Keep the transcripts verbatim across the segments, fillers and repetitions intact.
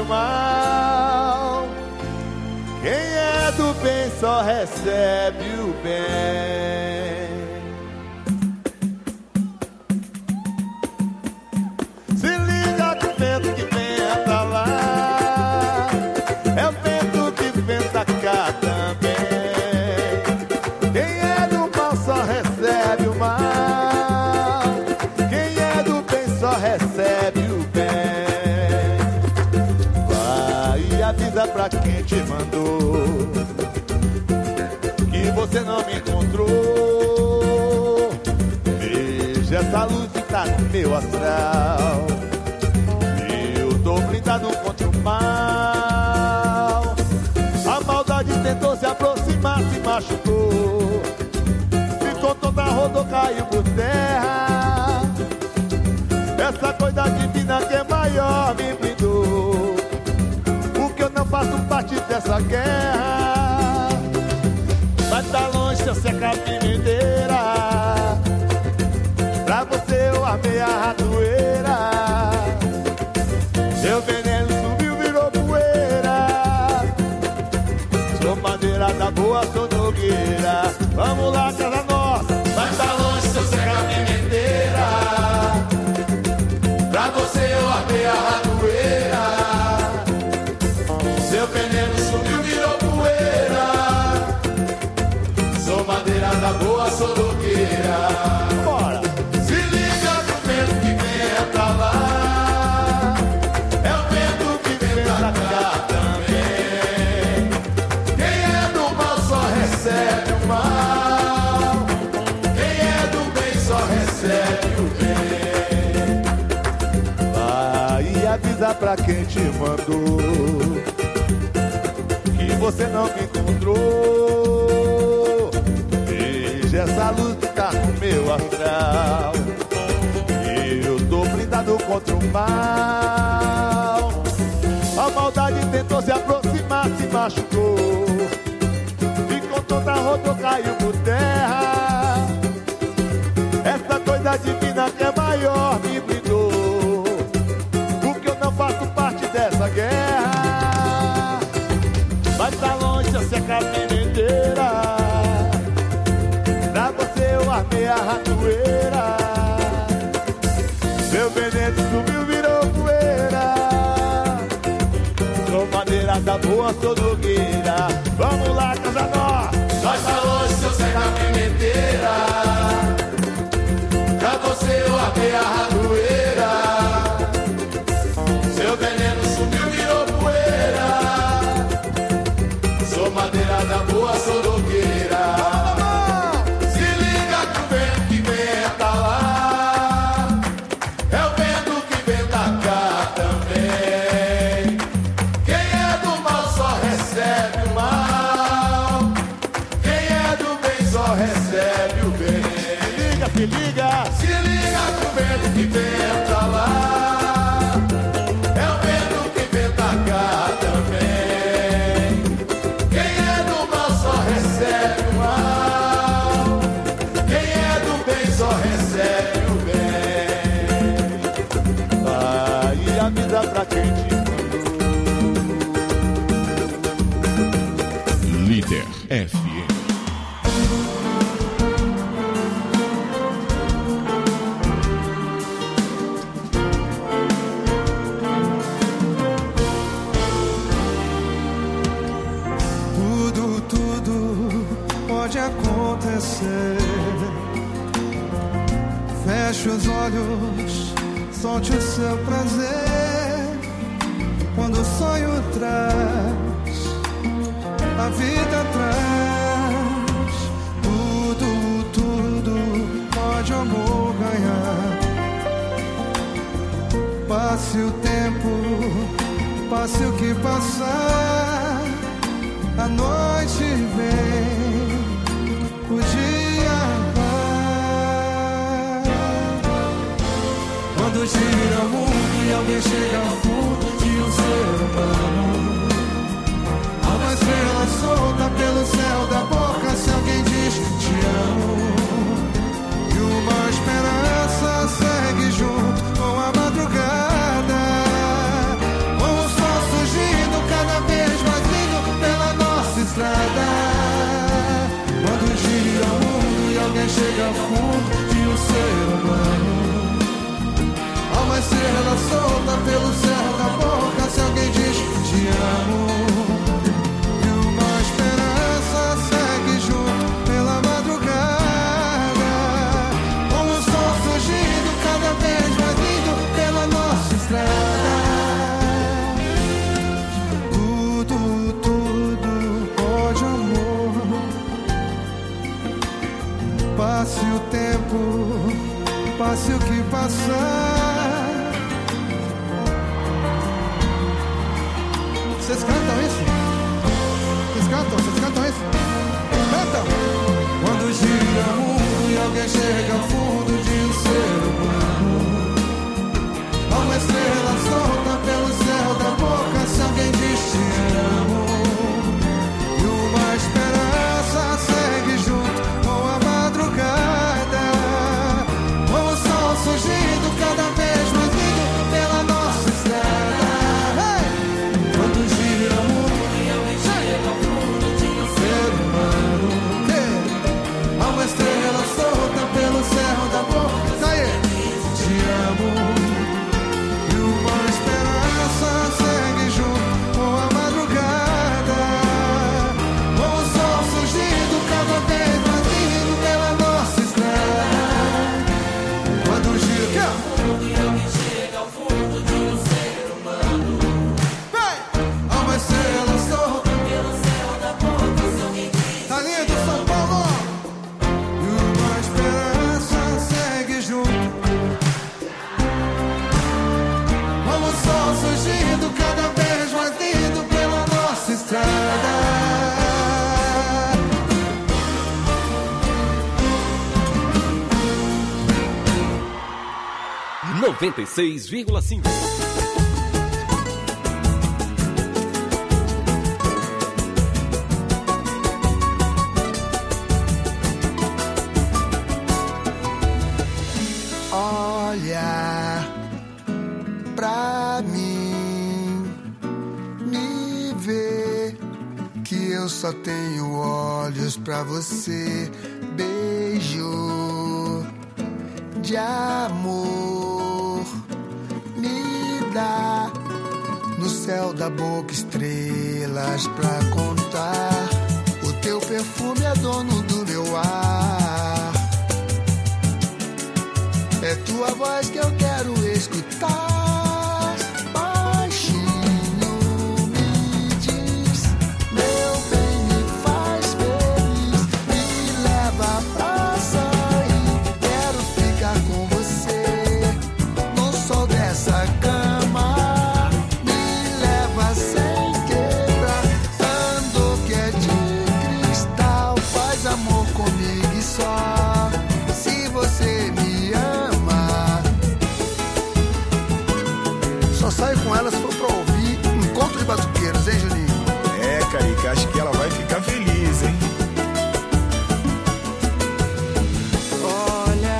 o mal. Quem é do bem só recebe o bem. Se liga que o vento que venta lá é o vento que venta cá também. Quem é do mal só recebe o mal. Quem é do bem só recebe o bem. Vai e avisa pra quem te mandou que você não me encontrou. Veja essa luz que tá no meu astral. Eu tô blindado contra o mal. A maldade tentou se aproximar, se machucou. Ficou toda rodou, caiu por terra. Essa coisa divina que é maior me blindou. Porque eu não faço parte dessa guerra. Mas tá longe se eu secar a pimenteira. Pra você eu armei a ratoeira. Seu veneno subiu, virou poeira. Sou madeira da boa, sou nogueira. Vamos lá, casa nossa. Mas tá longe se eu secar a pimenteira. Pra você eu armei a ratoeira. Seu veneno subiu, virou poeira. Sou madeira da boa, sou nogueira. Bora! Se liga que o vento que venta lá é o vento que venta cá também. Quem é do mal só recebe o mal. Quem é do bem só recebe o bem. Vai e avisa pra quem te mandou que você não me encontrou. Veja essa luz que tá no meu astral. Eu tô blindado contra o mal. A maldade tentou se aproximar, se machucou. Ficou toda rodou, caiu por terra. Essa coisa divina que é maior me blindou. Porque eu não faço parte dessa guerra. Mas tá longe de eu secar a pimenteira. Pra você eu armei a ratoeira. Meu veneno subiu, virou poeira. Sou madeira da boa, sou nogueira. Vamos lá, casa nossa. Nós tá longe se eu secar a pimenteira. Pra você eu armei a ratoeira. Seu veneno subiu, virou poeira. Sou madeira da boa, sou nogueira. Se liga que o vento que venta lá é o vento que venta cá também. Quem é do mal só recebe o mal. Quem é do bem só recebe o bem. Se liga, Se liga que o vento que venta lá é o vento que venta cá também. Quem é do mal só recebe o mal. Quem é do bem só recebe o bem. vai e avisa pra quem te mandou. Líder F M. Tudo, tudo pode acontecer. Feche os olhos, solte o seu prazer. Quando o sonho traz, a vida traz. Tudo, tudo pode o amor ganhar. Passe o tempo, passe o que passar. A noite vem, o dia vai. Quando gira o mundo e alguém chega ao fundo de um ser humano, há uma estrela solta pelo céu da boca se alguém diz te amo. E uma esperança segue junto com a madrugada, com os passos chega ao fundo de um ser humano. Há uma estrela solta pelo céu da boca se alguém diz te amo. E uma esperança segue junto pela madrugada, com o sol surgindo cada vez mais lindo pela nossa estrada. Tudo, tudo pode, amor. Passe o tempo, passe o que passar. Vocês cantam isso? Vocês cantam? Vocês cantam isso? Cantam! Quando gira o mundo e alguém chega ao fundo de um ser humano, há uma estrela solta pelo céu da boca se alguém diz te amo. E uma esperança segue junto com a madrugada, com o sol surgindo cada vez mais lindo pela nossa estrada. Quando gira o mundo e alguém chega ao fundo de um ser humano, há uma estrela solta pelo céu da boca, te amo. E uma esperança segue junto com a madrugada, com o sol surgindo cada vez mais lindo pela nossa estrada. Quando gira o mundo e alguém chega ao fundo de um ser humano, há uma estrela solta pelo céu da boca se alguém diz. Tá lindo São Paulo! E uma esperança segue junto, como o sol surgindo cada vez mais lindo pela nossa estrada. noventa e seis vírgula cinco. Olha pra mim, me vê, que eu só tenho olhos pra você. Beijo de amor me dá, no céu da boca estrelas pra contar. O teu perfume é dono do meu ar, é tua voz que eu quero escutar. Baixinho me diz, meu bem, me faz feliz, me leva pra sair. Quero ficar com você no sol dessa cama, me leva sem quebrar, ando que é de cristal. Faz amor comigo e só se você me ama. Só saio com ela se for pra ouvir Encontro de Batuqueiros, hein, Juninho? É, Carica, acho que ela vai ficar feliz, hein? Olha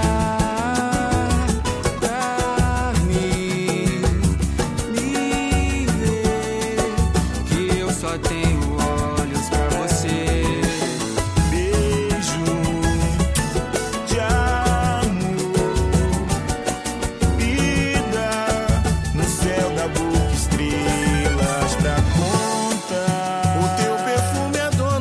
pra mim, me vê, que eu só tenho olhos pra você. Beijo de amor, vida no céu da boca, estrelas pra contar. O teu perfume é dono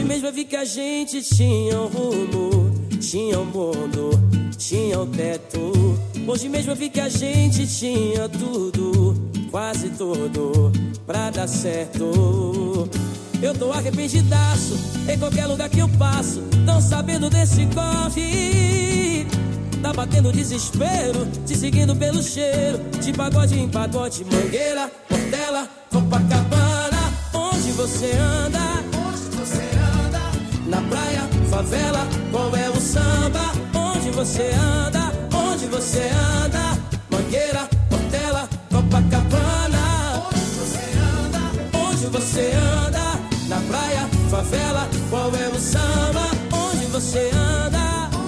mesmo eu vi que a gente tinha um rumo, tinha um mundo, tinha um teto. Hoje mesmo eu vi que a gente tinha tudo, quase tudo, pra dar certo. Eu tô arrependidaço em qualquer lugar que eu passo, tão sabendo desse corre. Tá batendo desespero, te seguindo pelo cheiro, de pagode em pagode, Mangueira, Portela, Copacabana. Onde você anda? Onde você anda? Na praia, favela, qual é o samba? Onde você anda? Onde você anda? Mangueira, Portela, Copacabana. Onde você anda? Onde você anda? Na praia, favela, qual é o samba? Onde você anda?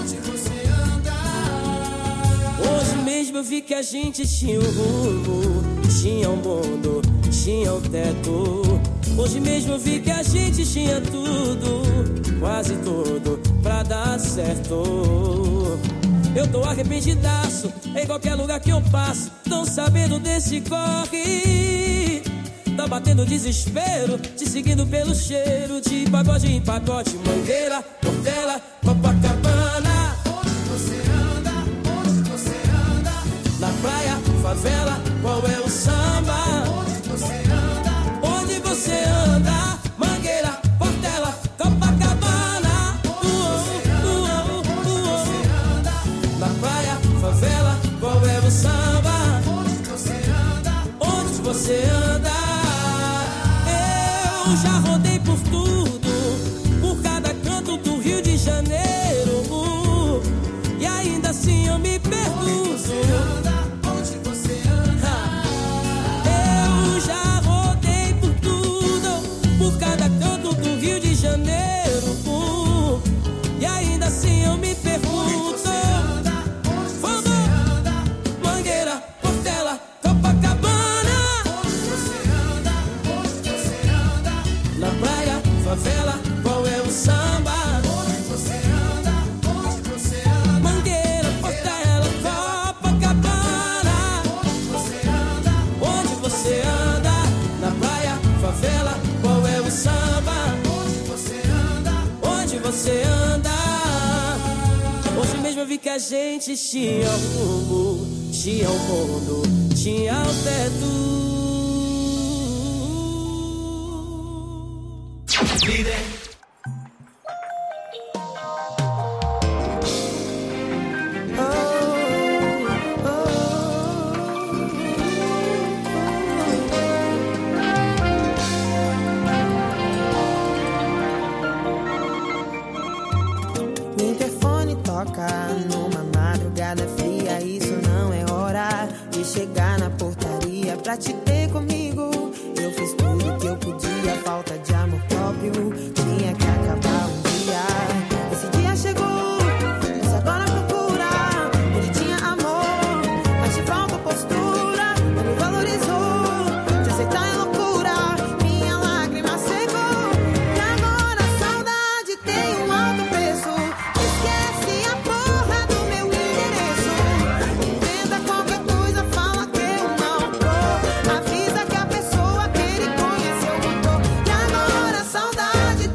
Hoje mesmo eu vi que a gente tinha um rumo, tinha um mundo, tinha um teto. Hoje mesmo eu vi que a gente tinha tudo, quase tudo, pra dar certo. Eu tô arrependidaço em qualquer lugar que eu passo, tão sabendo desse corre. Tá batendo desespero, te seguindo pelo cheiro, de pagode em pagode, Mangueira, Portela, Copacabana. Na praia, favela, qual é o samba? Onde você anda? Onde você anda? Mangueira, Portela, Copacabana. Onde você anda? Na praia, favela, qual é o samba? Onde você anda? Onde você anda? Eu já rodei por tudo, por cada canto do Rio de Janeiro, e ainda assim eu me pergunto. Por cada canto do Rio de Janeiro, uh, e ainda assim eu me pergunto. Onde você anda? Mangueira, Portela, Copacabana. Onde você anda? Onde você anda? Na praia, favela, qual é o samba? Onde você anda? Onde você anda? Mangueira, Portela, Copacabana. Onde você anda? Onde você anda? Na praia, favela, qual é o samba? Onde você anda? Onde você anda? Hoje mesmo eu vi que a gente tinha um rumo, tinha um mundo, tinha um teto. Líder. Numa madrugada fria, isso não é hora de chegar na portaria pra te ter comigo. Eu fiz tudo que eu podia, falta de amor próprio tinha que acabar um dia. Esse dia chegou, você agora procura onde tinha amor, mas te falta postura, não me valorizou, te aceitar é loucura, minha lágrima secou. E agora a saudade tem um alto preço. Esquece a porra do meu endereço. Inventa qualquer coisa, fala que eu não tô. Avisa que a pessoa que ele conheceu voltou. E agora a saudade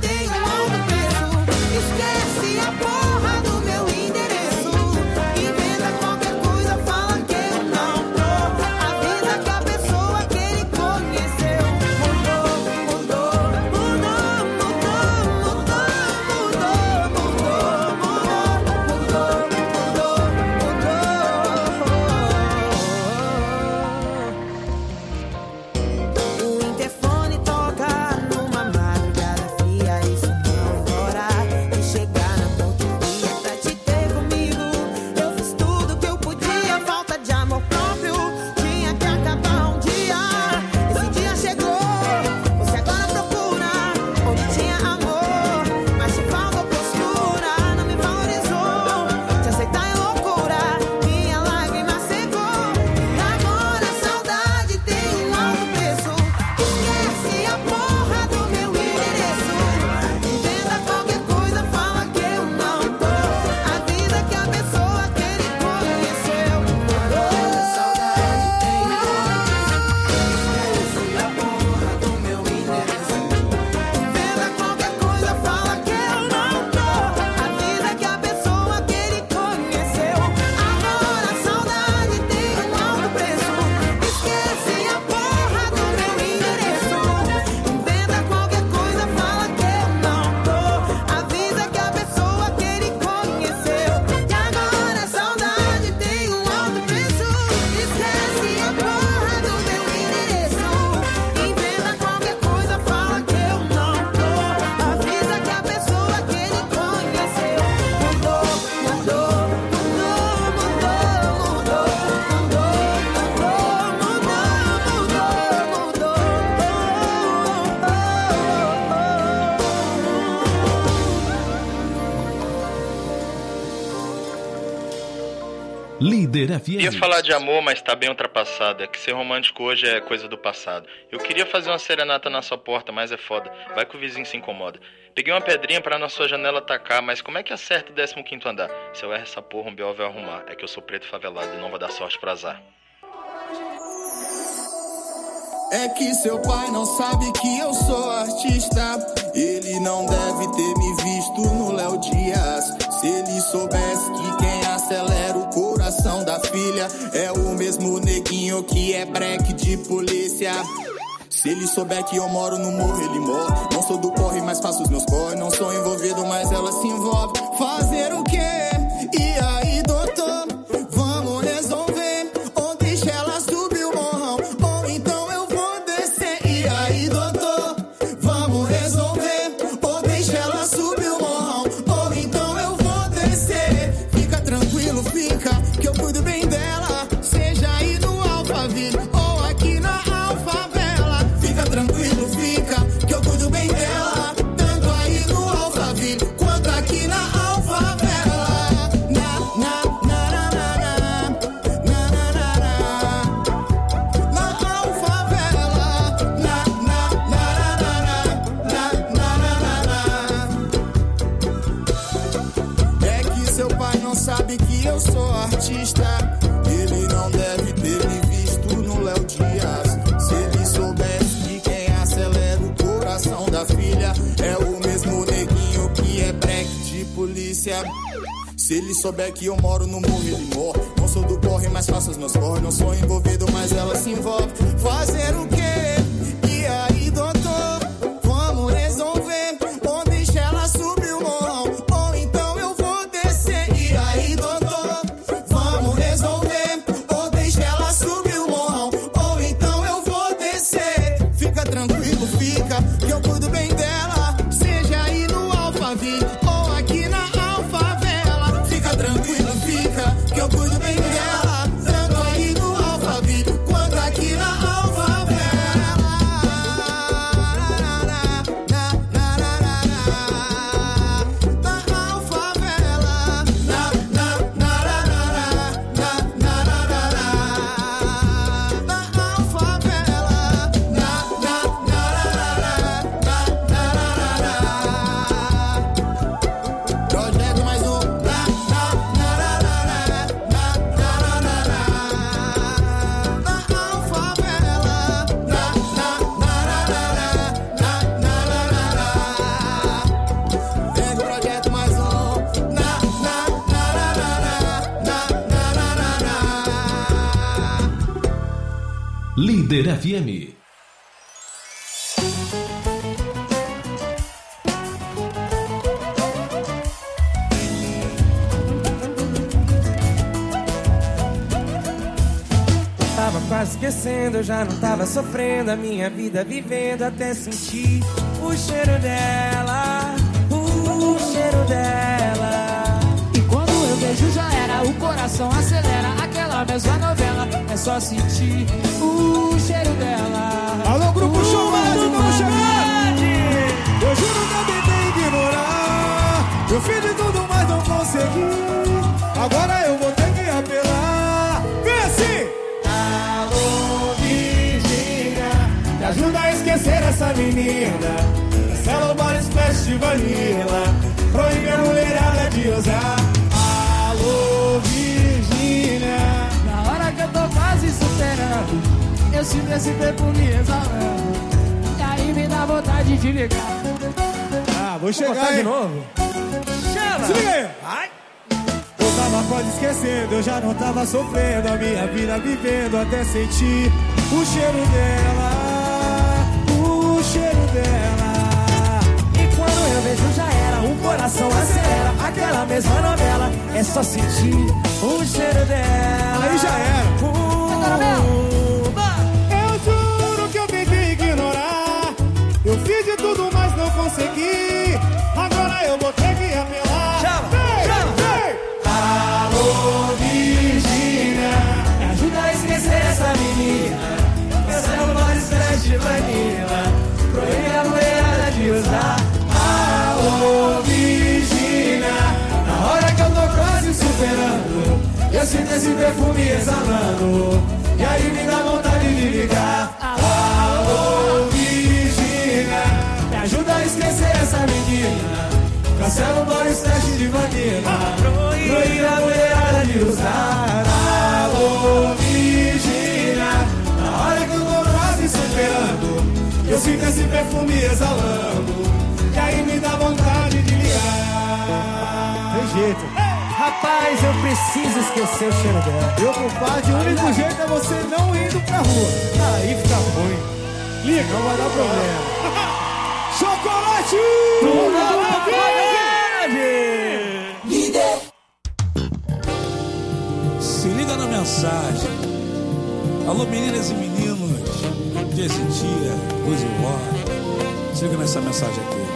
Líder F M. Ia falar de amor, mas tá bem ultrapassado. É que ser romântico hoje é coisa do passado. Eu queria fazer uma serenata na sua porta, mas é foda. Vai que o vizinho se incomoda. Peguei uma pedrinha pra na sua janela tacar, mas como é que acerta o décimo quinto andar? Se eu erro essa porra, um B O vai arrumar. É que eu sou preto favelado e não vou dar sorte pra azar. É que seu pai não sabe que eu sou artista. Ele não deve ter me visto no Léo Dias. Se ele soubesse que quem acelera o coração da filha é o mesmo neguinho que é breque de polícia. Se ele souber que eu moro no morro, ele morre. Não sou do corre, mas faço os meus corre. Não sou envolvido, mas ela se envolve. Fazer o quê? E aí, doutor? Vamos resolver. Ou deixa ela subir o morrão, ou então eu vou descer. E aí, doutor? Vamos resolver. Ou deixa ela subir o morrão, ou então eu vou descer. Fica tranquilo, fica, que eu cuido bem dela. Seja aí no Alphaville ou aqui na Alfavela. Fica tranquilo, fica, que eu cuido bem dela. Tanto aí no Alphaville quanto aqui na Alfavela. Na, na, na, na, na, na, na, na, na. Na Alfavela. Na, na, na, na, na, na, na, na. É que seu pai não sabe que eu sou artista. Ele não deve ter me visto no Léo Dias. Se ele soubesse que quem acelera o coração da filha é o mesmo neguinho que é breque de polícia. Se ele souber que eu moro no morro, ele morre. Não sou do corre, mas faço os meus corre. Não sou envolvido, mas ela se envolve. Fazer o quê? E aí, doutor? Vamos resolver. Ou deixa ela subir o morrão, ou então eu vou descer. E aí, doutor? Vamos resolver. Ou deixa ela subir o morrão, ou então eu vou descer. Fica tranquilo, fica, que eu cuido bem dela. Seja aí no Alphaville ou aqui na Alfavela. Fica tranquilo, fica, que eu cuido bem dela. Tanto aí no Alphaville quanto aqui na Alfavela. Na, na, na, na, na. Na Alfavela. Na, na, na, na, na, na, na, na, na, na. Na Alfavela. Na, na, na, na, na, na, na, na, na. Projeto mais um. Na, na, na, na, na, na, na, na, na, na. Na Alfavela. Na, na, na, na, na, na, na, na, na. Vem o projeto mais um. Na, na, na, na, na, na, na, na, na, na. Líder F M. Tava quase esquecendo, eu já não tava sofrendo. A minha vida vivendo até sentir o cheiro dela, o cheiro dela. E quando eu vejo já era, o coração acelera. Aquela mesma novela, é só sentir o cheiro dela. Alô, Grupo Uh, Showmatch, vamos chegar! Maldade. Eu juro que eu tentei ignorar. Eu fiz de tudo, mas não consegui. Agora eu vou ter que apelar. Vem assim! Alô, Virgínia, me ajuda a esquecer essa menina. Cancela o Body Splash de Vanilla, proíbe a mulherada de usar. Alô, Virgínia. Na hora que eu tô quase superando, eu sinto esse tempo me exalando. E aí me dá vontade de ligar. Ah, vou chegar botar aí. de novo. Chama! Se liga aí. Ai. Eu tava quase esquecendo, eu já não tava sofrendo. A minha vida vivendo até sentir o cheiro dela, o cheiro dela. E quando eu vejo já era, o coração acelera. Aquela mesma novela, é só sentir o cheiro dela. Aí já era. Agora Eu juro que eu tentei ignorar. Eu fiz de tudo, mas não consegui. Agora eu vou ter que apelar. Chama, Vem, chama. vem. Alô, Virgínia, me ajuda a esquecer essa menina. Cancela o Body Splash de Vanilla, proíbe a mulherada de usar. alô, Virgínia, Na hora que eu tô quase superando, eu sinto esse perfume exalando, e aí me dá vontade de ligar. Alô, Virgínia, me ajuda a esquecer essa menina. Cancela o Boris teste de vanilla, proíbe a mulherada de usar. Alô, Virgínia, na hora que o coro quase superando, eu sinto esse perfume exalando, e aí me dá vontade de ligar. Tem jeito. Rapaz, eu preciso esquecer o cheiro dela. Meu compadre, o único jeito é você não indo pra rua. Aí fica ruim. Liga, não vai dar problema. Chocolate! Líder! Se liga na mensagem. Alô, meninas e meninos, dias e dia, luz e hora. Se liga nessa mensagem aqui.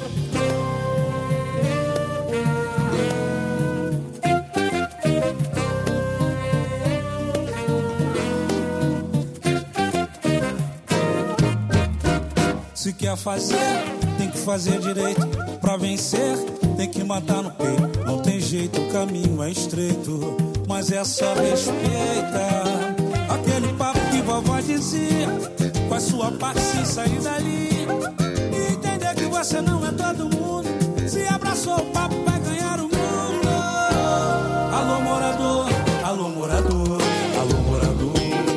Se quer fazer, tem que fazer direito. Pra vencer, tem que matar no peito. Não tem jeito, o caminho é estreito, mas é só respeita aquele papo que vovó dizia. Faz sua parte sem sair dali, e entender que você não é todo mundo. Se abraçou o papo, vai ganhar o mundo. Alô, morador, alô, morador, alô, morador.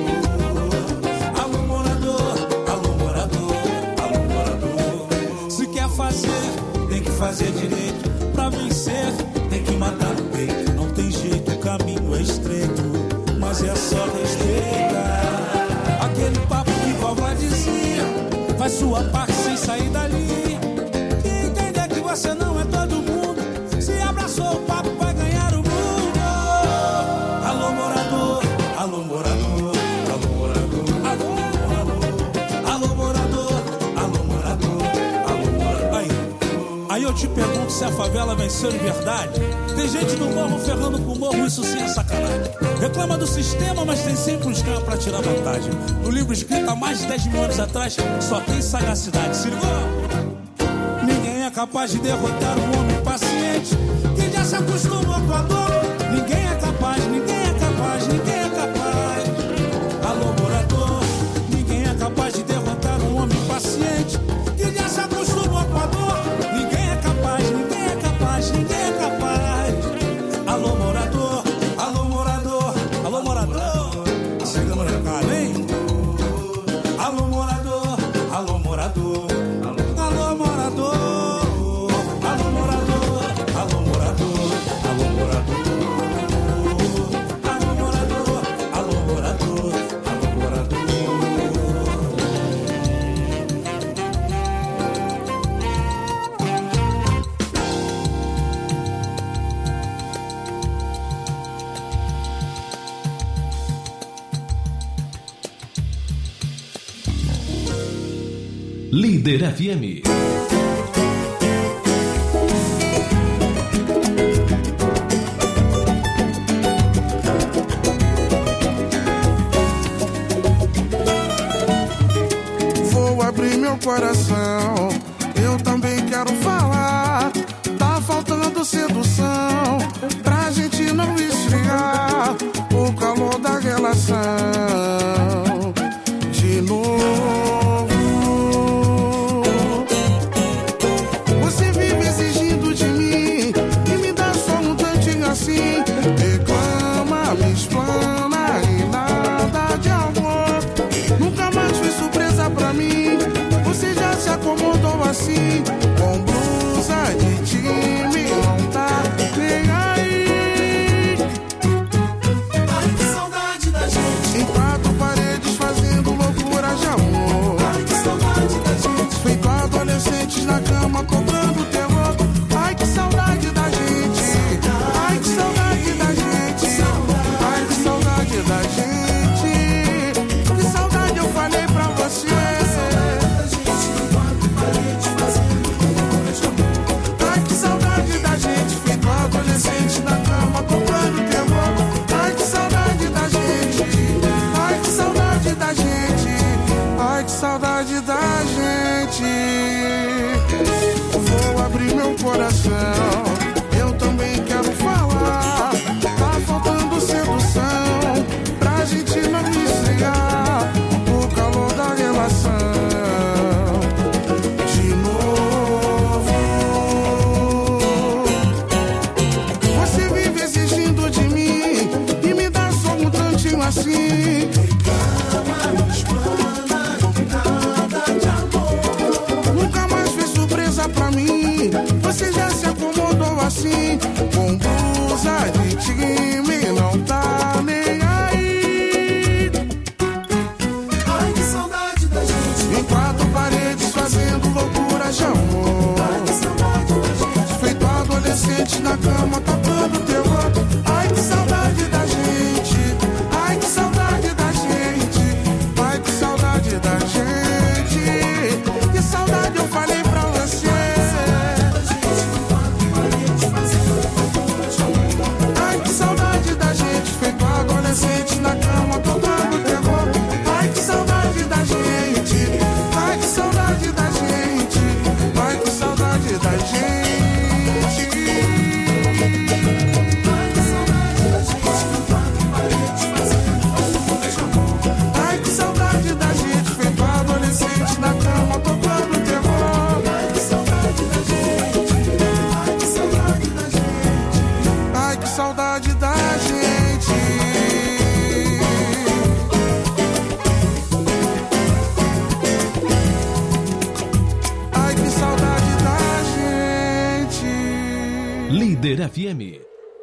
Fazer direito, pra vencer, tem que matar no peito. Não tem jeito, o caminho é estreito, mas é só respeitar aquele papo que vovó dizia. Faz sua parte sem sair dali, e entender que você não é todo mundo. Se abraçou o papo, vai ganhar o mundo. Alô, morador, alô, morador, alô, morador, alô, alô, alô, morador, alô, morador, alô, morador. Aí. Aí eu te pergunto se a favela venceu de verdade. Tem gente do morro ferrando com o morro, isso sim é sacanagem. Reclama do sistema, mas tem sempre um esquema pra tirar vantagem. No livro escrito há mais de dez mil anos atrás, só tem sagacidade. Se ligou? Ninguém é capaz de derrotar um homem paciente que já se acostumou com a dor. Ninguém é capaz, ninguém é capaz, ninguém é capaz. Alô, morador, ninguém é capaz de derrotar um homem paciente que já se acostumou com a dor. Ninguém é capaz, ninguém é capaz, ninguém é capaz. Alô, morador, alô, morador, alô, morador. Chega no recado, hein? Alô, morador, alô, morador, alô, morador, alô, morador, alô, morador, alô, morador, alô, morador, alô, morador, alô, morador. Líder F M. Vou abrir meu coração, eu também quero falar. Tá faltando sedução pra gente não esfriar o calor da relação. De novo, você vive exigindo de mim e me dá só um tantinho assim. Reclama, me explana e nada de amor. Nunca mais foi surpresa pra mim, você já se acomodou assim. Com blusa de time não tá assim. Nunca mais fez surpresa pra mim. Você já se acomodou assim. Com blusa de time, não tá nem aí. Ai, que saudade da gente. Em quatro paredes fazendo loucura de amor. Ai, que saudade da gente. Feito adolescente na cama tocando terror. Ai, que saudade da gente. Ai, que saudade da gente. Ai, que saudade da gente. Que saudade eu falei pra você. Ai, que saudade da gente. Feito adolescente na cama tocando terror. Ai, que saudade da gente. Ai, que saudade da gente. Ai, que saudade da gente. Ai, que saudade da gente, feito adolescente na cama tocando terror. Ai, que saudade da gente. Ai, que saudade da gente. Ai, que saudade da gente. Ai, que saudade da gente. Líder F M.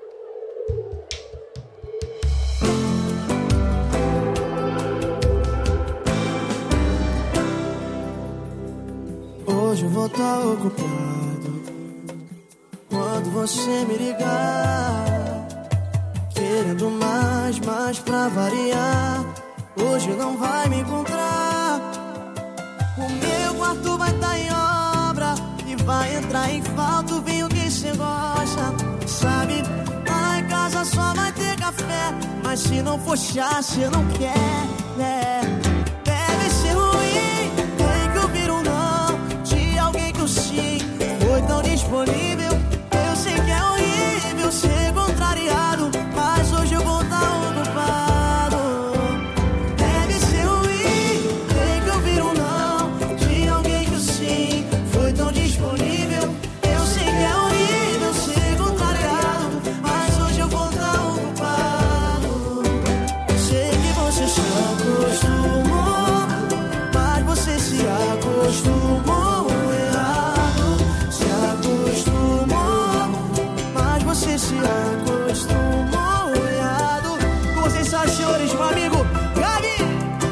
Hoje eu vou estar ocupado quando você me ligar, querendo mais, mais pra variar. Hoje não vai me encontrar. O meu quarto vai estar em obra e vai entrar em falta o vinho que cê gosta. Sabe, lá em casa só vai ter café, mas se não for chá, cê não quer, né? Deve ser ruim, tem que ouvir um não de alguém que o sim foi tão disponível. Eu sei que é horrível ser contrariado, mas hoje eu vou estar ocupado. Deve ser ruim, tem que ouvir um não de alguém que o sim foi tão disponível. Eu sei que é horrível ser contrariado, mas hoje eu vou estar ocupado. Sei que você se acostumou, mas você se acostumou errado. Se acostumou, mas você se acostumou errado. Com sensações, meu amigo Gabi.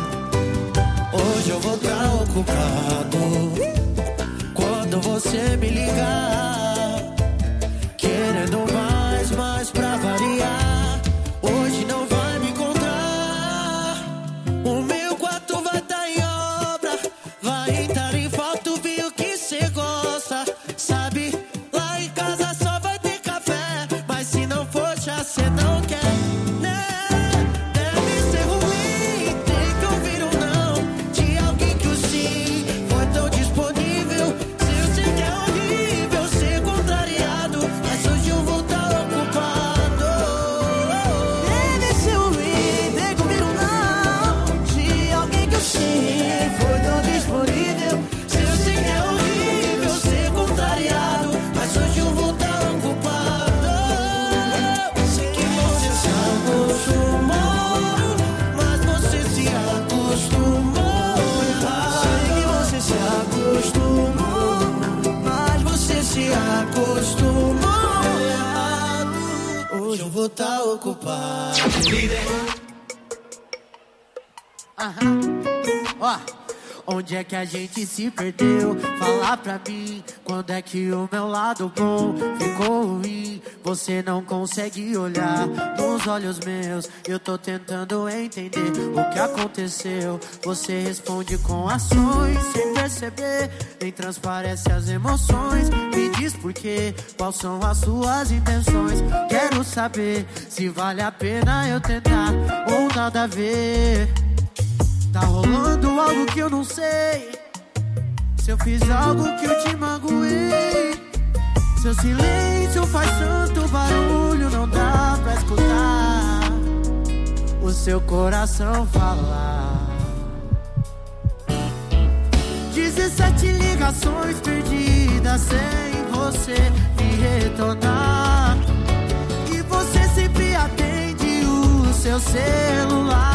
Hoje eu vou estar ocupado quando você me ligar, querendo mais, mais pra variar. Hoje não vai me encontrar. O meu quarto vai estar em obra, vai estar em falta o vinho que cê gosta. Sabe, lá em casa só vai ter café, mas se não for chá, cê não quer, né? Deve ser ruim, tem que ouvir um não de alguém que o sim foi tão disponível. Se eu sei que é horrível ser contrariado, mas hoje eu vou estar ocupado. Deve ser ruim, tem que ouvir um não de alguém que o sim foi tão disponível. Se eu sei que é horrível ser contrariado, mas hoje eu vou estar ocupado. Sei que você se acostumou, mas você se acostumou errado. Sei que você se acostumou, mas você se acostumou errado. Hoje eu vou estar ocupado. Aham. Ó, onde é que a gente se perdeu? Fala pra mim, quando é que o meu lado bom ficou ruim? Você não consegue olhar nos olhos meus. Eu tô tentando entender o que aconteceu. Você responde com ações sem perceber, nem transparece as emoções. Me diz por quê, quais são as suas intenções. Quero saber se vale a pena eu tentar ou nada a ver. Tá rolando algo que eu não sei. Se eu fiz algo que eu te magoei. Seu silêncio faz tanto barulho, não dá pra escutar o seu coração falar. Dezessete ligações perdidas sem você me retornar. E você sempre atende o seu celular.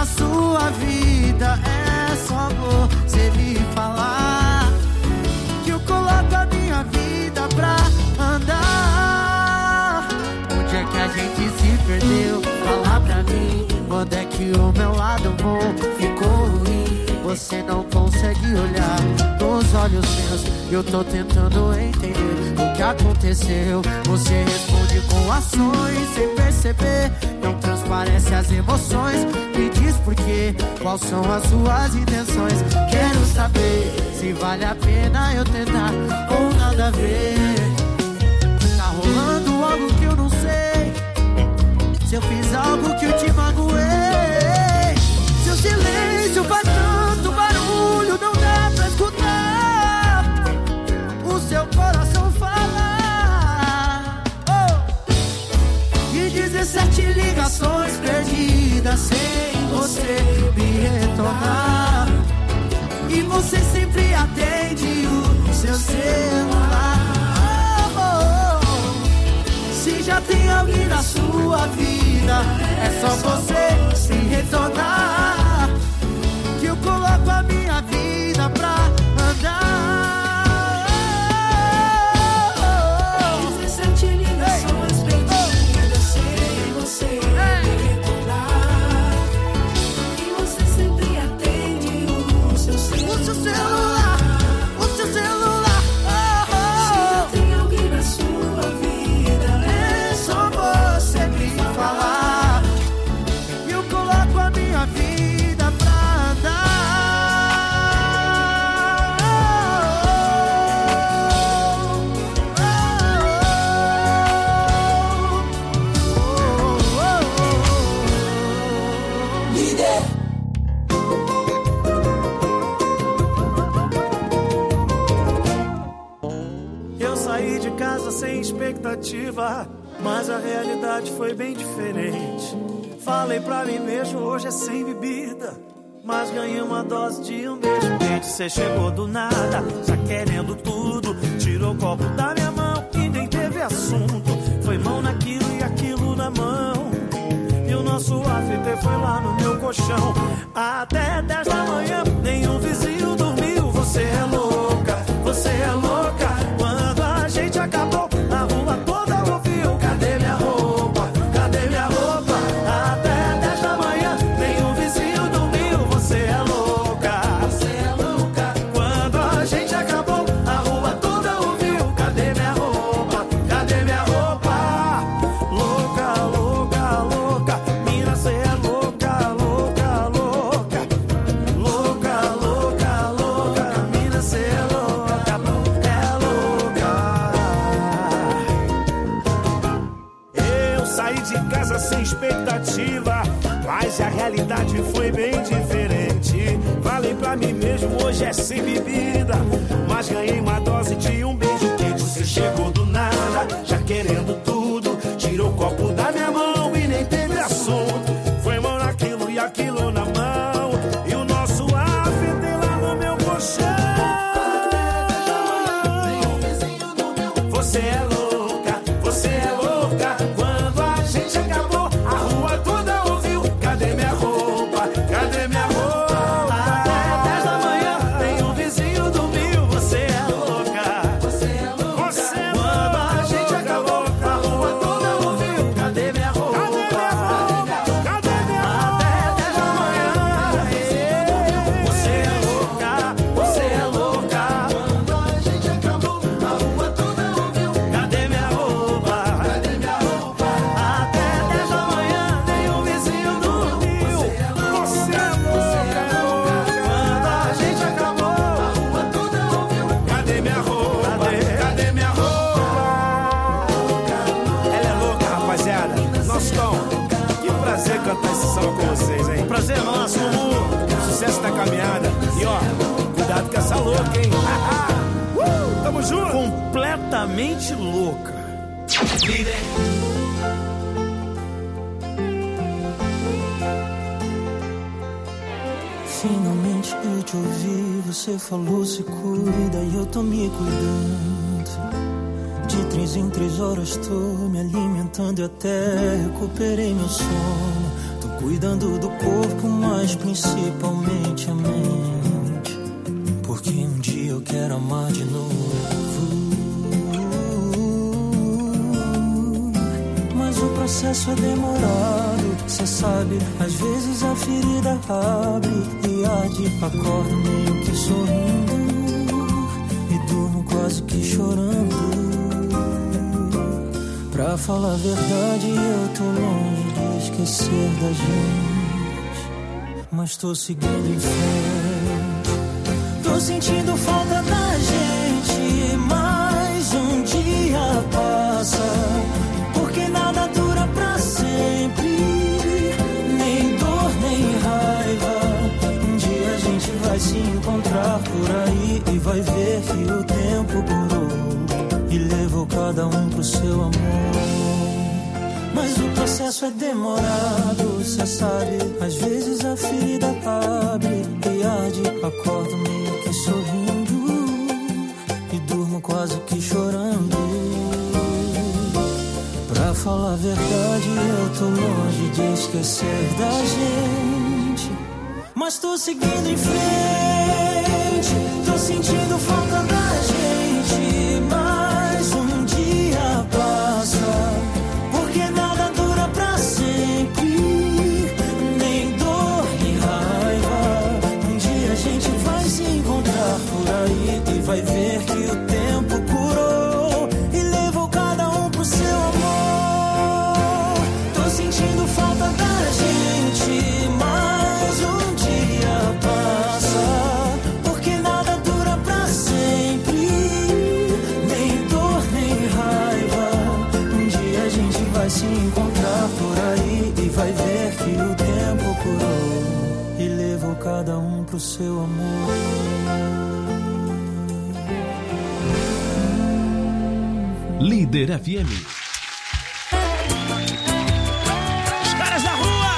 na sua vida, é só você me falar que eu coloco a minha vida pra andar. Onde é que a gente se perdeu? Fala pra mim. Quando é que o meu lado bom ficou ruim? Você não consegue olhar nos olhos meus. Eu tô tentando entender o que aconteceu. Você responde com ações sem perceber. Não transparece as emoções. Me diz por quê, quais são as suas intenções. Quero saber se vale a pena eu tentar ou nada a ver. Tá rolando algo que eu não sei. Se eu fiz algo que eu te magoei. Seu silêncio faz tanto barulho, não dá pra escutar o seu coração falar. Oh! E dezessete ligações perdidas sem você me retornar. E você sempre atende o seu celular. Oh, oh, oh. Se já tem alguém na sua vida, é só você se retornar, que eu coloco a minha vida pra andar. dezessete ligações perdidas sem você me retornar. E você sempre atende o seu celular. O seu celular, o seu celular. Oh, oh. Se já tem alguém na sua vida, é só você me falar, e eu coloco a minha vida pra andar. líder. Eu saí de casa sem expectativa, mas a realidade foi bem diferente. Falei pra mim mesmo, hoje é sem bebida, mas ganhei uma dose de um beijo quente. Cê chegou do nada, já querendo tudo, tirou o copo da minha mão e nem teve assunto. Foi mão naquilo e aquilo na mão, e o nosso after foi lá no meu colchão. Até dez da manhã, nenhum vizinho dormiu. Você é louca, você é louca. Quando a gente acabou, a rua toda ouviu. Cadê minha roupa? Cadê minha roupa? Até dez da manhã, nenhum vizinho dormiu. Você é louca, você é louca. Quando a gente acabou, a rua toda ouviu. Cadê minha roupa? Cadê minha roupa? Louca, louca, louca. Mina, cê é louca, louca, louca. Louca, louca, louca. Mina, cê é louca, é louca. Eu saí de casa sem expectativa, mas a realidade foi bem diferente. Falei pra mim mesmo, hoje é sem bebida, mas ganhei uma dose de um beijo quente. Você chegou do nada, já querendo tudo, tirou o copo da minha mão e nem teve assunto. Foi mão naquilo e aquilo na mão, e o nosso after lá no meu colchão. Você é louca, você é louca. Quando a gente acabou, a rua toda ouviu. Cadê minha roupa? Cadê minha roupa? Até dez da manhã, nenhum vizinho dormiu. Você é louca, você é louca. Você é louca. Quando a gente acabou, a rua toda ouviu. Cadê minha roupa? Cadê minha roupa? Até dez da manhã, você é louca, você é louca. Quando a gente acabou, a rua toda ouviu. Cadê minha roupa? Cadê minha roupa? Até dez da manhã, nenhum vizinho dormiu. Você é louca, quando a gente acabou, a rua toda ouviu. Cadê minha roupa? Cadê minha roupa? Ela é louca, rapaziada. Nosso tom. Que prazer cantar esse samba com vocês, hein? Prazer nosso, Mumu. Sucesso da caminhada. E ó, cuidado com essa louca, hein? uh, tamo junto. Completamente louca. Finalmente eu te ouvi, você falou se cuida e eu tô me cuidando. De três em três horas tô me alimentando e até recuperei meu sono. Tô cuidando do corpo, mas principalmente a mente, porque um dia eu quero amar de novo. Mas o processo é demorado, cê sabe, às vezes a ferida abre e arde, acordo meio que sorrindo e durmo quase que chorando. Pra falar a verdade, eu tô longe de esquecer da gente, mas tô seguindo em frente. Tô sentindo falta da gente, mas um dia passa, porque nada dura pra sempre, nem dor, nem raiva. Um dia a gente vai se encontrar por aí e vai ver que o tempo curou e levou cada um pro seu amor. Mas o processo é demorado, cê sabe, às vezes a ferida abre e arde, acordo meio que sorrindo e durmo quase que chorando. Pra falar a verdade, eu tô longe de esquecer da gente, mas tô seguindo em frente. Tô sentindo falta da gente, mas um dia passa, porque nada dura pra sempre, nem dor, nem raiva. Um dia a gente vai se encontrar por aí e vai ver que o tempo curou e levou cada um pro seu amor. Tô sentindo falta da gente, mas um dia passa, porque nada dura pra sempre, nem dor, nem raiva. Um dia a gente vai se encontrar por aí e vai ver que o tempo curou e levou cada um pro seu amor. Líder F M. Os caras da rua.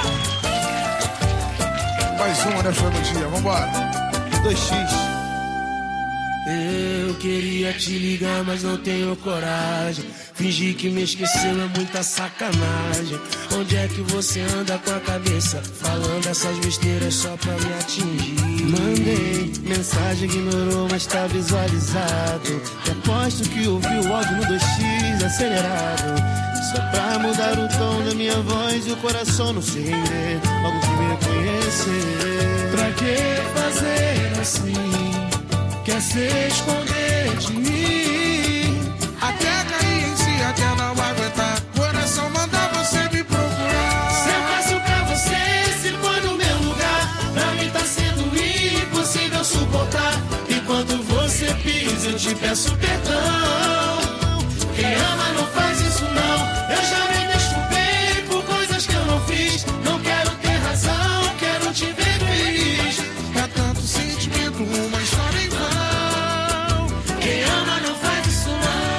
Mais uma nessa melodia, vambora. dois x. Eu queria te ligar, mas não tenho coragem. Fingir que me esqueceu é muita sacanagem. Onde é que você anda com a cabeça? Falando essas besteiras só pra me atingir. Mandei mensagem, ignorou, mas tá visualizado. E aposto que ouviu o áudio no dois x acelerado, só pra mudar o tom da minha voz e o coração não se render, logo que me reconhecer. Pra que fazer assim? Quer se esconder de mim? Até cair em si, até não aguentar. Coração manda você me procurar. Se é fácil pra você, se põe no meu lugar. Pra mim tá sendo impossível suportar. Enquanto você pisa, eu te peço perdão. Quem ama não faz isso não. Eu já me desculpei por coisas que eu não fiz. Não quero ter razão, quero te ver feliz. É tanto sentimento, uma história em vão. Quem ama não faz isso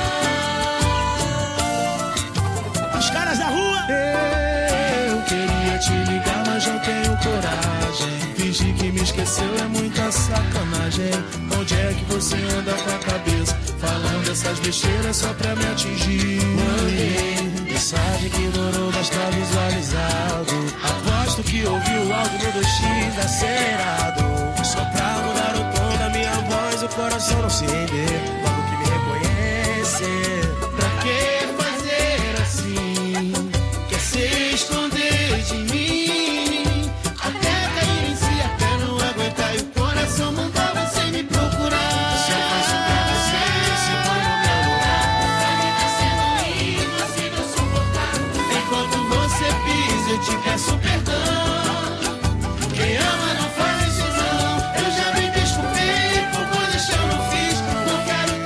não. Os caras da rua. Eu queria te ligar, mas não tenho coragem. Fingir que me esqueceu é muita sacanagem. Onde é que você anda com a cabeça? Falando essas besteiras só pra me atingir. Mandei mensagem que ignorou, mas tá visualizado. Aposto que ouviu o áudio no dois x acelerado, só pra mudar o tom da minha voz, o coração não se render, logo que me reconhecer. Pra que fazer assim? Quer se esconder de mim? Até cair em si, até não aguentar e o coração mandar você me procurar. Se eu faço pra você, se põe no meu lugar. Pra mim tá sendo impossível suportar. Enquanto você pisa, eu te peço perdão. Quem ama não faz isso não. Eu já me desculpei por coisas que eu não fiz. Não quero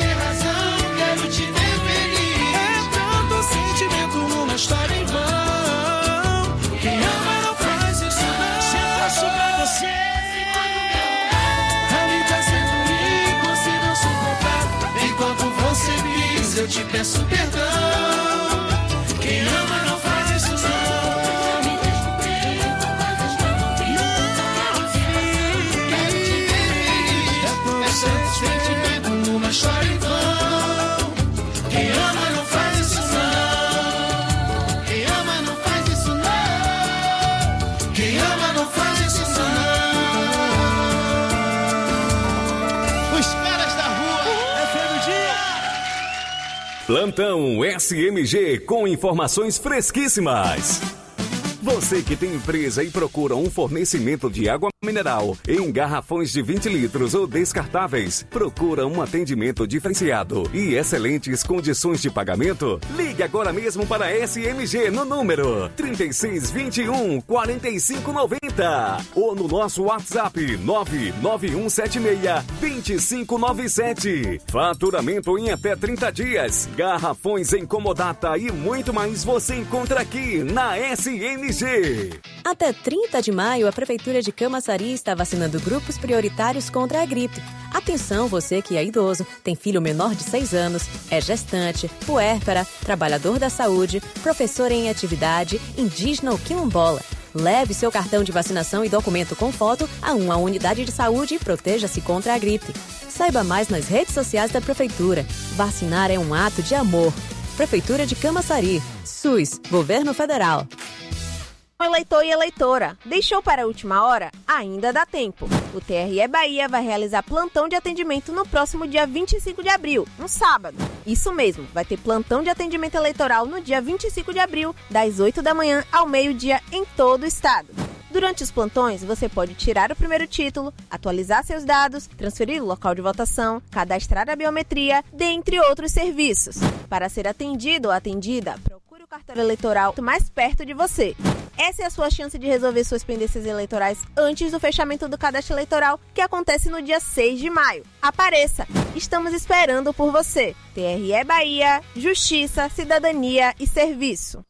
Plantão S M G com informações fresquíssimas. Você que tem empresa e procura um fornecimento de água mineral em garrafões de vinte litros ou descartáveis, procura um atendimento diferenciado e excelentes condições de pagamento? Ligue agora mesmo para a S M G no número trinta e seis, vinte e um, quarenta e cinco, noventa ou no nosso WhatsApp nove nove um sete seis, dois cinco nove sete. Faturamento em até trinta dias, garrafões em comodata e muito mais você encontra aqui na S M G. Até trinta de maio, a Prefeitura de Camaçari está vacinando grupos prioritários contra a gripe. Atenção, você que é idoso, tem filho menor de seis anos, é gestante, puérpera, trabalhador da saúde, professor em atividade, indígena ou quilombola. Leve seu cartão de vacinação e documento com foto a uma unidade de saúde e proteja-se contra a gripe. Saiba mais nas redes sociais da Prefeitura. Vacinar é um ato de amor. Prefeitura de Camaçari. SUS, Governo Federal. Eleitor e eleitora, deixou para a última hora? Ainda dá tempo. O T R E Bahia vai realizar plantão de atendimento no próximo dia vinte e cinco de abril, no sábado. Isso mesmo, vai ter plantão de atendimento eleitoral no dia vinte e cinco de abril, das oito da manhã ao meio-dia em todo o estado. Durante os plantões, você pode tirar o primeiro título, atualizar seus dados, transferir o local de votação, cadastrar a biometria, dentre outros serviços. Para ser atendido ou atendida, procure o cartório eleitoral mais perto de você. Essa é a sua chance de resolver suas pendências eleitorais antes do fechamento do cadastro eleitoral, que acontece no dia seis de maio. Apareça! Estamos esperando por você. T R E Bahia, Justiça, Cidadania e Serviço.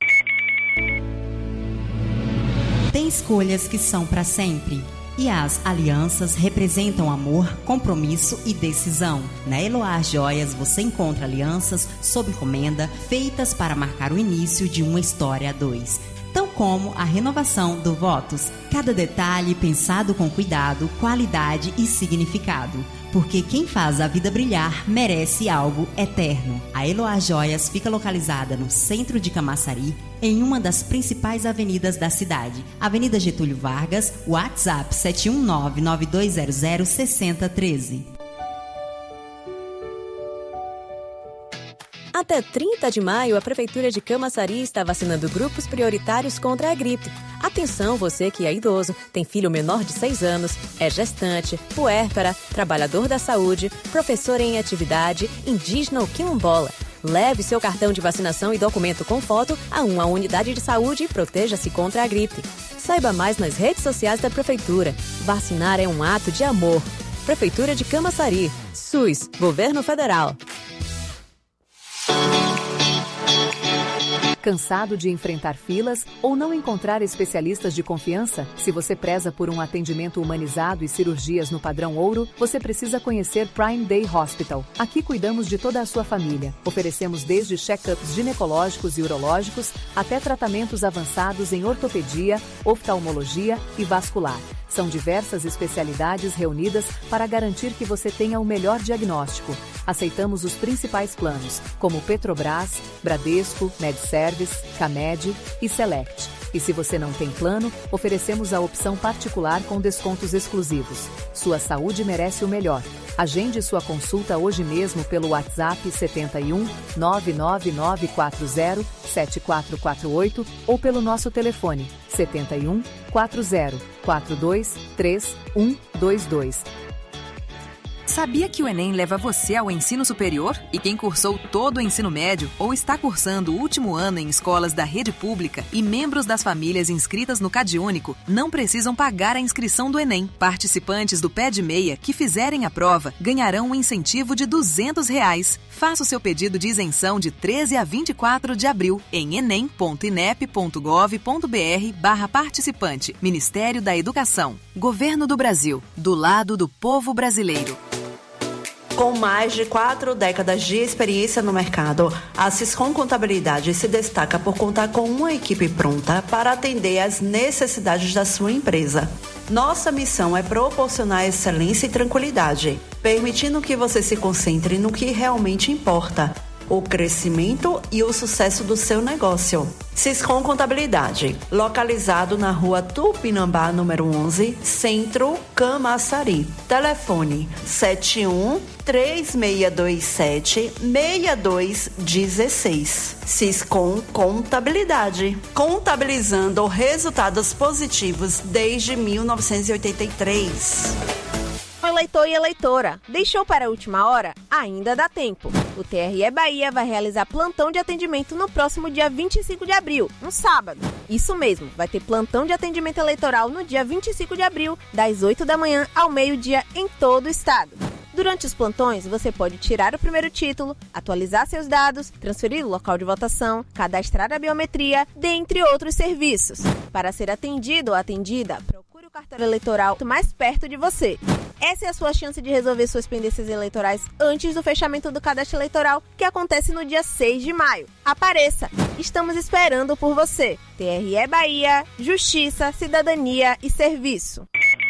Tem escolhas que são para sempre. E as alianças representam amor, compromisso e decisão. Na Eloá Joias você encontra alianças sob encomenda feitas para marcar o início de uma história a dois. Tão como a renovação do Votos. Cada detalhe pensado com cuidado, qualidade e significado. Porque quem faz a vida brilhar merece algo eterno. A Eloá Joias fica localizada no centro de Camaçari, em uma das principais avenidas da cidade. Avenida Getúlio Vargas, WhatsApp sete um nove, nove dois zero zero, seis zero um três. Até trinta de maio, a Prefeitura de Camaçari está vacinando grupos prioritários contra a gripe. Atenção, você que é idoso, tem filho menor de seis anos, é gestante, puérpera, trabalhador da saúde, professor em atividade, indígena ou quilombola. Leve seu cartão de vacinação e documento com foto a uma unidade de saúde e proteja-se contra a gripe. Saiba mais nas redes sociais da Prefeitura. Vacinar é um ato de amor. Prefeitura de Camaçari. SUS, Governo Federal. Cansado de enfrentar filas ou não encontrar especialistas de confiança? Se você preza por um atendimento humanizado e cirurgias no padrão ouro, você precisa conhecer Prime Day Hospital. Aqui cuidamos de toda a sua família. Oferecemos desde check-ups ginecológicos e urológicos até tratamentos avançados em ortopedia, oftalmologia e vascular. São diversas especialidades reunidas para garantir que você tenha o melhor diagnóstico. Aceitamos os principais planos, como Petrobras, Bradesco, MedService, Camed e Select. E se você não tem plano, oferecemos a opção particular com descontos exclusivos. Sua saúde merece o melhor. Agende sua consulta hoje mesmo pelo WhatsApp sete um, nove nove nove quatro zero, sete quatro quatro oito ou pelo nosso telefone sete um, quatro zero, quatro dois três um dois dois. Sabia que o Enem leva você ao ensino superior? E quem cursou todo o ensino médio ou está cursando o último ano em escolas da rede pública e membros das famílias inscritas no CadÚnico não precisam pagar a inscrição do Enem. Participantes do Pé de Meia que fizerem a prova ganharão um incentivo de duzentos reais. Faça o seu pedido de isenção de treze a vinte e quatro de abril em enem ponto inep ponto gov ponto br barra participante. Ministério da Educação. Governo do Brasil. Do lado do povo brasileiro. Com mais de quatro décadas de experiência no mercado, a Siscom Contabilidade se destaca por contar com uma equipe pronta para atender às necessidades da sua empresa. Nossa missão é proporcionar excelência e tranquilidade, permitindo que você se concentre no que realmente importa. o crescimento e o sucesso do seu negócio. Siscom Contabilidade, localizado na rua Tupinambá, número onze, Centro, Camaçari. Telefone sete um três seis dois sete seis dois um seis. Siscom Contabilidade, contabilizando resultados positivos desde mil novecentos e oitenta e três. Eleitor e eleitora, deixou para a última hora? Ainda dá tempo. O T R E Bahia vai realizar plantão de atendimento no próximo dia vinte e cinco de abril, um sábado. Isso mesmo, vai ter plantão de atendimento eleitoral no dia vinte e cinco de abril, das oito da manhã ao meio-dia em todo o estado. Durante os plantões, você pode tirar o primeiro título, atualizar seus dados, transferir o local de votação, cadastrar a biometria, dentre outros serviços. Para ser atendido ou atendida, procure o cartório eleitoral mais perto de você. Essa é a sua chance de resolver suas pendências eleitorais antes do fechamento do cadastro eleitoral, que acontece no dia seis de maio. Apareça! Estamos esperando por você. T R E Bahia, Justiça, Cidadania e Serviço.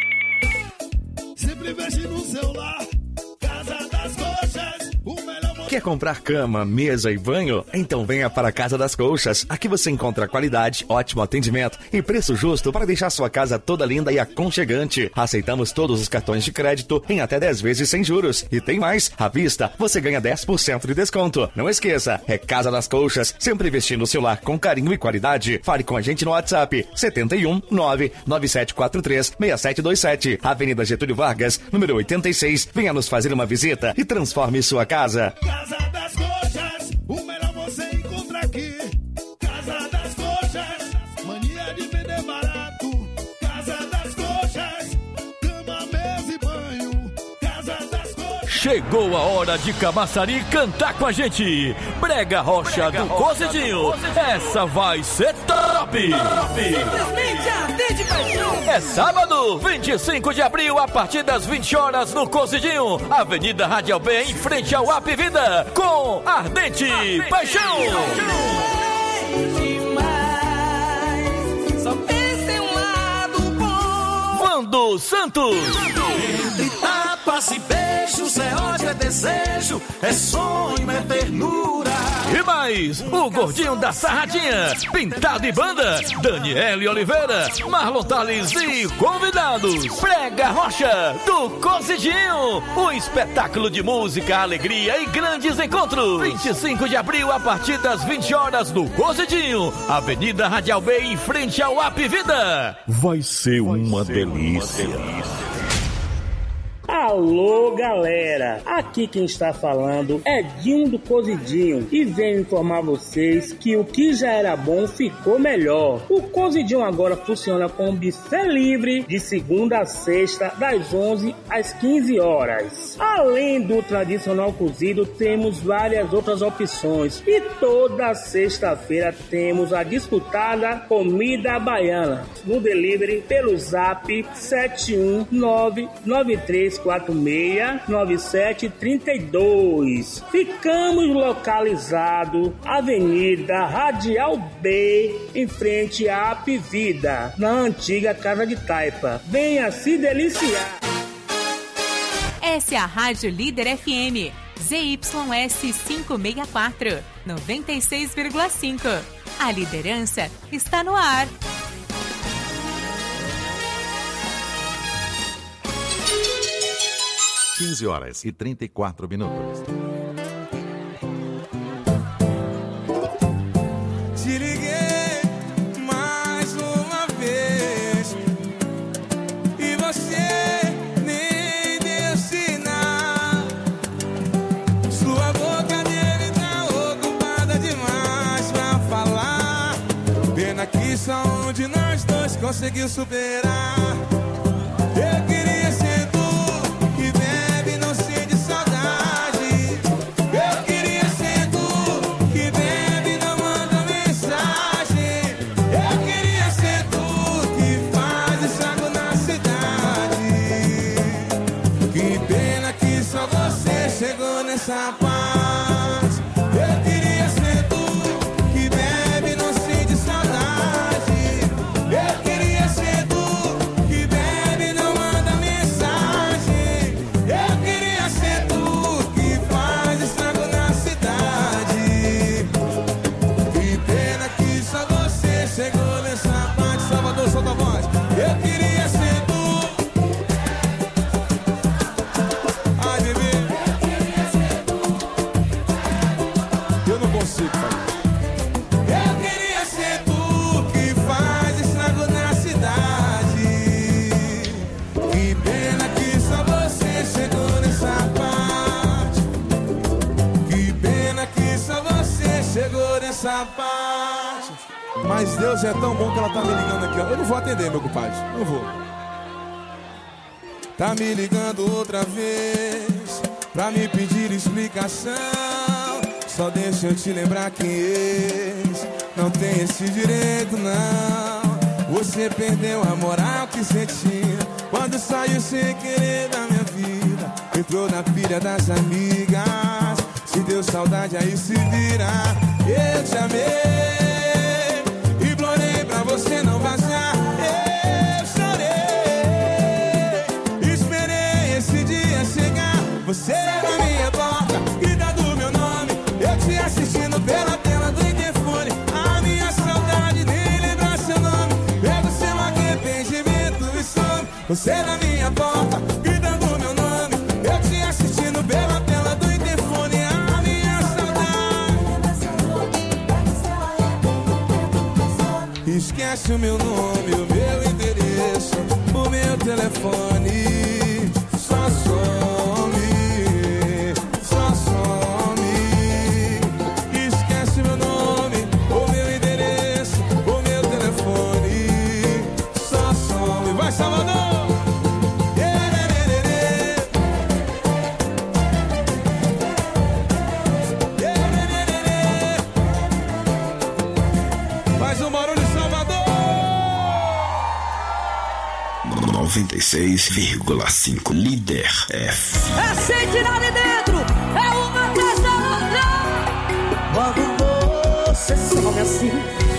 Sempre investe no celular. Casa das Coxas, o melhor. Quer comprar cama, mesa e banho? Então venha para a Casa das Colchas. Aqui você encontra qualidade, ótimo atendimento e preço justo para deixar sua casa toda linda e aconchegante. Aceitamos todos os cartões de crédito em até dez vezes sem juros. E tem mais, à vista você ganha dez por cento de desconto. Não esqueça, é Casa das Colchas, sempre investindo no seu lar com carinho e qualidade. Fale com a gente no WhatsApp sete um nove nove sete quatro três seis sete dois sete, Avenida Getúlio Vargas, número oitenta e seis. Venha nos fazer uma visita e transforme sua casa. Casa das Coxas, o melhor você encontra aqui. Casa das Coxas, mania de vender barato. Casa das Coxas, cama, mesa e banho. Casa das Coxas. Chegou a hora de Camaçari cantar com a gente. Brega Rocha Brega do Cozidinho. Essa vai ser top. Simplesmente arder de paixão. É sábado, vinte e cinco de abril, a partir das vinte horas no Cozidinho, Avenida Radial B, em frente ao Ap Vida, com Ardente, Ardente Paixão. Demais, só pensa em um lado bom. Vando Santos. Entre tapas e beijos, é ódio, é desejo, é sonho, é ternura. E mais, o gordinho da Sarradinha, Pintado e Banda, Daniele Oliveira, Marlon Tales e convidados. Brega Rocha do Cozidinho, um espetáculo de música, alegria e grandes encontros. vinte e cinco de abril, a partir das vinte horas no Cozidinho, Avenida Radial B, em frente ao Ap Vida. Vai ser uma delícia. Alô, galera! Aqui quem está falando é Dinho do Cozidinho e venho informar vocês que o que já era bom ficou melhor. O Cozidinho agora funciona com buffet livre de segunda a sexta, das onze às quinze horas. Além do tradicional cozido, temos várias outras opções e toda sexta-feira temos a disputada comida baiana no delivery pelo zap sete um nove nove três quatro seis nove sete três dois. Ficamos localizados Avenida Radial B, em frente à Ap Vida, na antiga Casa de Taipa. Venha se deliciar. Essa é a Rádio Líder F M, Z Y S quinhentos e sessenta e quatro, noventa e seis vírgula cinco. A liderança está no ar. quinze horas e trinta e quatro minutos. Te liguei mais uma vez e você nem deu sinal. Sua boca dele tá ocupada demais pra falar. Pena que só um de nós dois conseguiu superar. Eu queria ser tu que bebe não sente saudade. Eu queria ser tu que bebe não manda mensagem. Eu queria ser tu que faz estrago na cidade. Que pena que só você chegou nessa paz. Eu queria ser tu que bebe não sente saudade. Eu queria ser tu que bebe essa parte. Mas Deus é tão bom que ela tá me ligando aqui, ó. Eu não vou atender, meu compadre, não vou. Tá me ligando outra vez pra me pedir explicação. Só deixa eu te lembrar que ex não tem esse direito, não. Você perdeu a moral que você tinha quando saiu sem querer da minha vida. Entrou na pilha das amigas. Se deu saudade, aí se vira. Eu te amei, implorei pra você não vazar. Eu chorei, esperei esse dia chegar. Você na minha porta, gritando meu nome. Eu te assistindo pela tela do interfone. A minha saudade nem lembrar seu nome. Pego seu arrependimento e some. Você na minha porta, gritando meu nome. Eu te assistindo pela tela do interfone. A minha saudade. Esquece o meu nome, o meu endereço, o meu telefone. Só some, só some. Esquece meu nome, o meu endereço, o meu telefone. Só some. Vai, Salvador! Faz um barulho, Salvador! noventa e seis vírgula cinco Líder F. É sem tirar de dentro, é uma atrás da outra. Quando você some assim,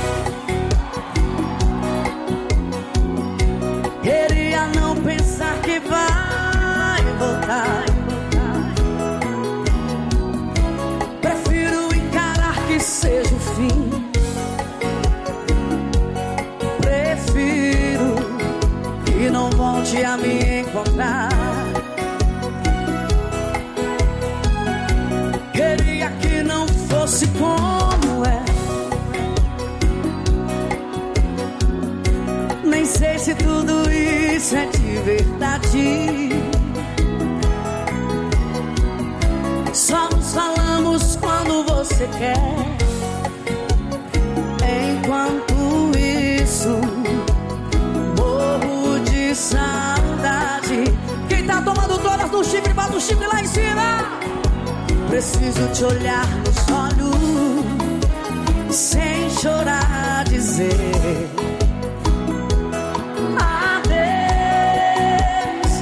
queria não pensar que vai voltar. Prefiro encarar que seja o fim. Prefiro que não volte a me encontrar. Queria que não fosse como é. Nem sei se tudo isso é de verdade. Só nos falamos quando você quer. Enquanto isso, morro de saudade. Quem tá tomando todas no chifre, bota o chifre lá em cima. Preciso te olhar nos olhos, sem chorar, dizer adeus.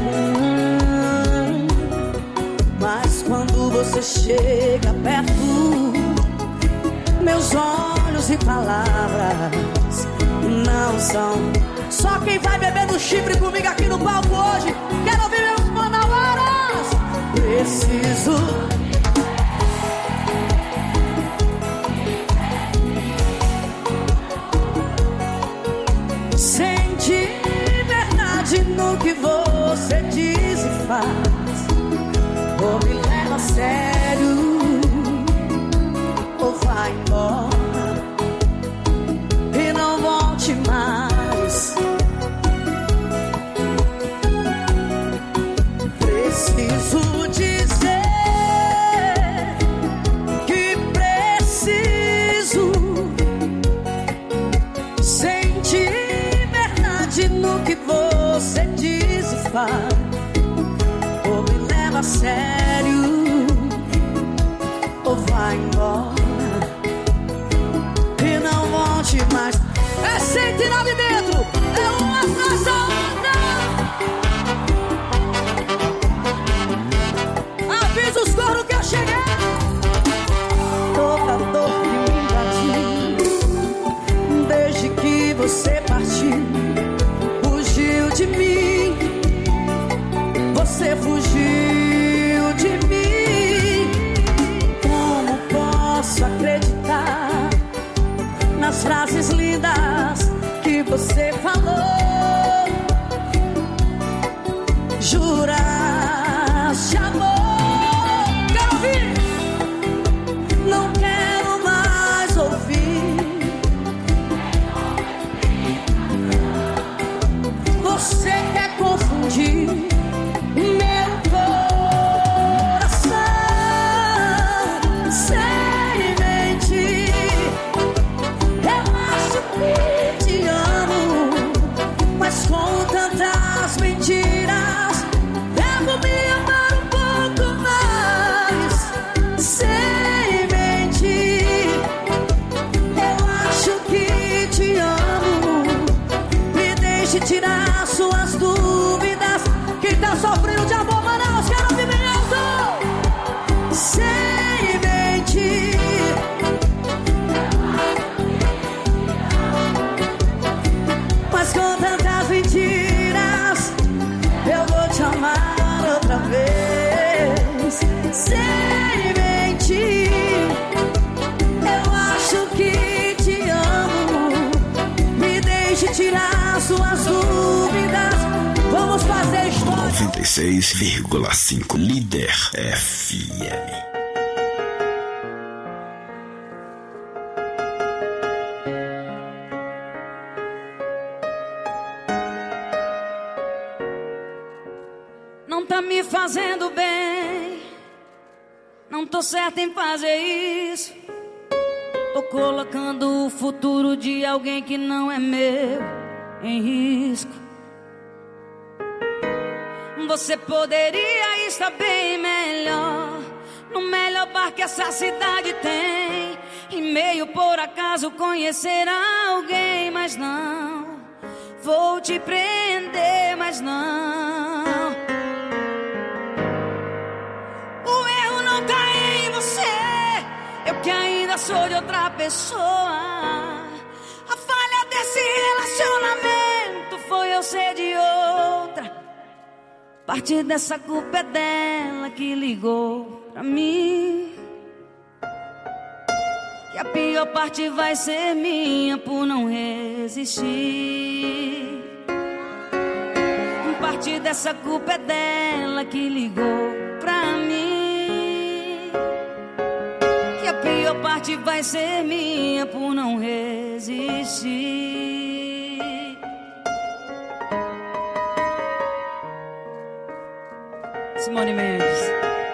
Hum, mas quando você chega perto, meus olhos e palavras não são. Só quem vai beber no chifre comigo aqui no palco hoje. Quero ouvir meus manauaras. Preciso sentir verdade no que você diz e faz. Ou me leva a sério, ou vai embora e não volte mais. Preciso dizer que preciso sentir verdade no que você diz e faz. Ou me leva a sério, ou vai embora e não volte mais. É cento e nove dentro, é uma atrás da outra. Avisa os cornos que eu cheguei. Toda dor que me invadiu desde que você partiu, fugiu de mim. Você fugiu de mim. Como posso acreditar nas frases lindas que você falou? Juras de amor. Quero ouvir. Não quero mais ouvir. Você quer confundir meu coração sem mentir. e seis vírgula cinco Líder F M. Não tá me fazendo bem, não tô certa em fazer isso. Tô colocando o futuro de alguém que não é meu em risco. Você poderia estar bem melhor, no melhor bar que essa cidade tem, e meio por acaso conhecer alguém, mas não vou te prender, mas não. O erro não tá em você, eu que ainda sou de outra pessoa. A falha desse relacionamento foi eu ser de outra. Parte dessa culpa é dela que ligou pra mim. E a pior parte vai ser minha por não resistir. Parte dessa culpa é dela que ligou pra mim. E a pior parte vai ser minha por não resistir. Simone Mendes.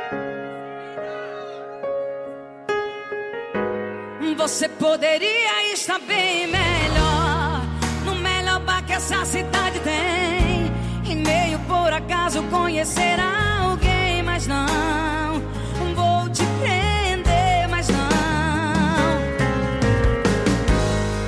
Você poderia estar bem melhor, no melhor bar que essa cidade tem, e meio por acaso conhecer alguém, mas não